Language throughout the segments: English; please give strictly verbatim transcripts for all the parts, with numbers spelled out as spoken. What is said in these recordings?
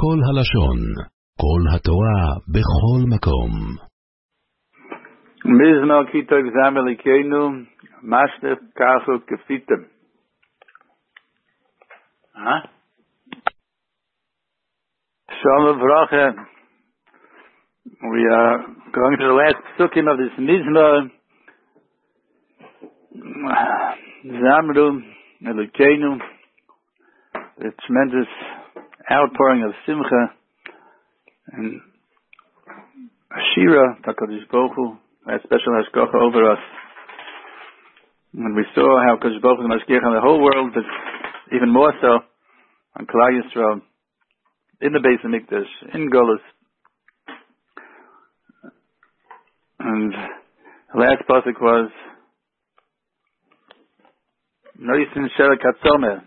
כל הלשון, כל התורה, בכל מקום. מזמר כיתו גזמר ליקנו, משנך כחו כפיתם. Huh? Shalom Vracha. We are going to the last psukim of this Mizmor. Zamru Elokeinu, the tremendous outpouring of Simcha and Ashira Takadosh Baruch Hu, that special hashgacha over us. And we saw how Kadosh Baruch Hu is mashgiach on the whole world, but even more so on Klal Yisrael, in the Beis Hamikdash, in Golus. And the last pasuk was Noisin Shel Katzomer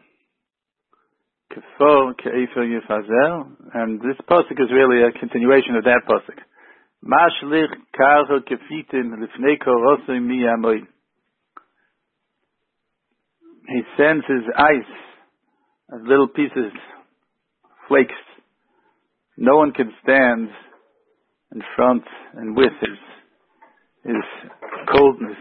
Kefo Ke'efer Yifazel, and this pasuk is really a continuation of that pasuk. Mashlich Karho Kefitin Lifnei Korosei Mi Amoy. He sends his ice as little pieces, flakes. No one can stand in front and with his, his coldness.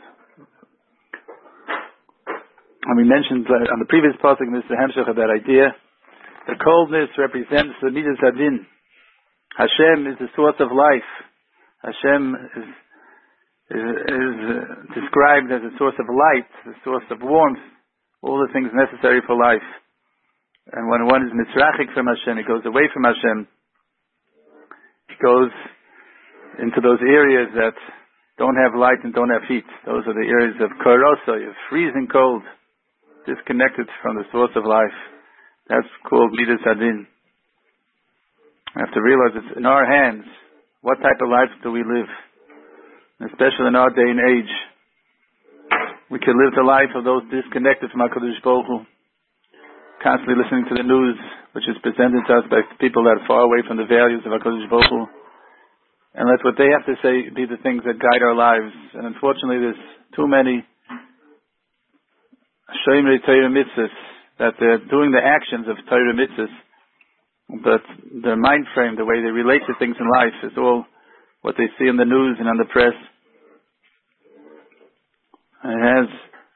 And we mentioned on the previous pasuk, Mister Hemshech, of that idea. The coldness represents the Midas Hadin. Hashem is the source of life. Hashem is, is, is uh, described as a source of light, the source of warmth, all the things necessary for life. And when one is mitzrachik from Hashem, he goes away from Hashem. He goes into those areas that don't have light and don't have heat. Those are the areas of korosa, of freezing cold, disconnected from the source of life. That's called Midas Hadin. We have to realize it's in our hands. What type of life do we live? And especially in our day and age, we can live the life of those disconnected from HaKadosh Baruch Hu, constantly listening to the news, which is presented to us by people that are far away from the values of HaKadosh Baruch Hu, and let what they have to say be the things that guide our lives. And unfortunately, there's too many Shomer Torah mitzvahs, that they're doing the actions of Torah mitzvahs, but their mind frame, the way they relate to things in life, is all what they see in the news and on the press. And it has,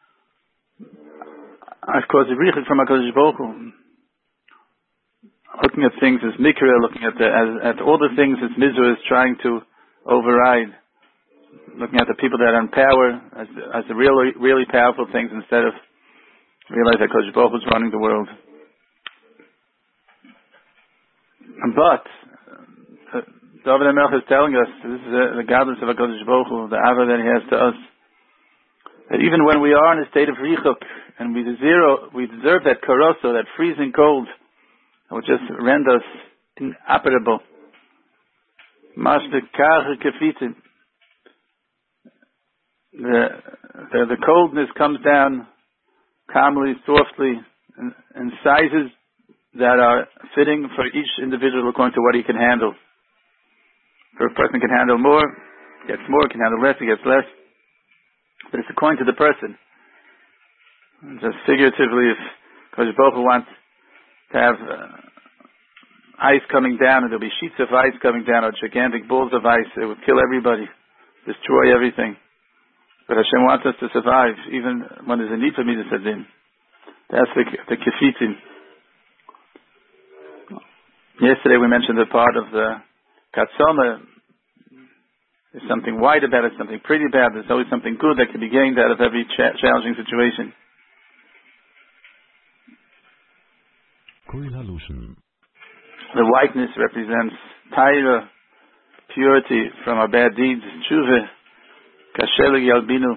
of course, a richik from HaKadosh Baruch Hu. Looking at things as mikra, looking at the, as, at all the things that Mizrah is trying to override. Looking at the people that are in power as, as the really, really powerful things, instead of realize that HaKadosh Baruch Hu is running the world. But uh, David HaMelech is telling us, this is uh, the godliness of HaKadosh Baruch Hu, the ava that He has to us, that even when we are in a state of richuk and we deserve, we deserve that koroso, that freezing cold, it will just render us inoperable. The, the, the coldness comes down calmly, softly, in, in sizes that are fitting for each individual according to what he can handle. If a person can handle more, he gets more, can handle less, he gets less. But it's according to the person. Just figuratively, if Kadosh Baruch Hu wants to have uh, ice coming down, and there'll be sheets of ice coming down, or gigantic balls of ice, it would kill everybody, destroy everything. But Hashem wants us to survive, even when there's a need for Midas Hadin. That's the, the kefitim. Yesterday we mentioned the part of the katzoma. There's something white about it, something pretty about it. There's always something good that can be gained out of every cha- challenging situation. The whiteness represents taira, purity from our bad deeds, tshuva, kasher yalbinu.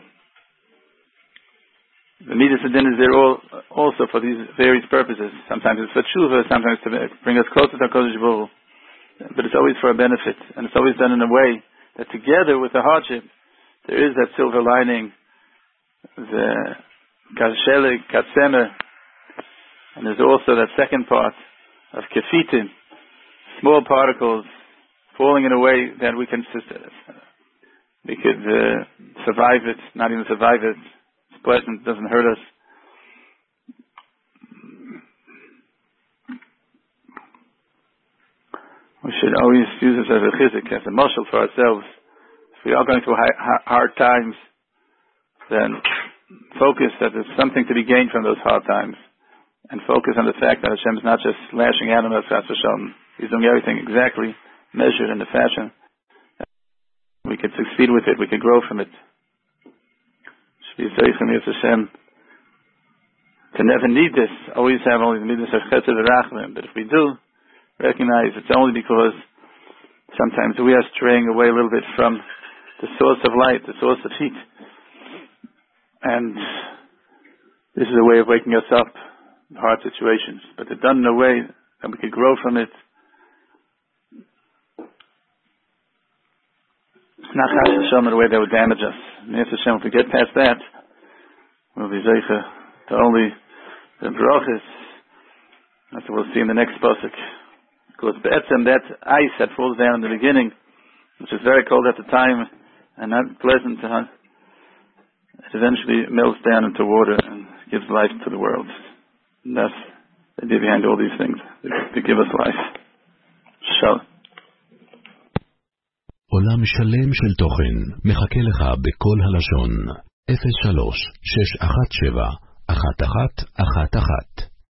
The Midas Hadin is there all, also for these various purposes. Sometimes it's for tshuva, sometimes to bring us closer to HaKadosh Baruch Hu. But it's always for a benefit, and it's always done in a way that together with the hardship, there is that silver lining, the kasher katsemer, and there's also that second part of kefitim, small particles falling in a way that we can we could uh, survive it, not even survive it. It's pleasant, it doesn't hurt us. We should always use this as a chizik, as a marshal for ourselves. If we are going through high, hard times, then focus that there's something to be gained from those hard times. And focus on the fact that Hashem is not just lashing out on us, He's doing everything exactly measured in the fashion. We could succeed with it, we could grow from it. Hashem to never need this, always have only the midas of chesed v'rachmim. But if we do, recognize it's only because sometimes we are straying away a little bit from the source of light, the source of heat. And this is a way of waking us up in hard situations. But it's done in a way that we could grow from it. It's not Chas Hashem in a way that would damage us. And if Hashem, if we get past that, we'll be zeicha to only the brachas. That's what we'll see in the next pasuk. Because be'etzem, that ice that falls down in the beginning, which is very cold at the time and not pleasant, huh? It eventually melts down into water and gives life to the world. And that's the idea behind all these things, to give us life. Shalom. עולם שלם של תוכן מחכה לך בכל הלשון אפס שלוש שש אחת שבע אחת אחת אחת אחת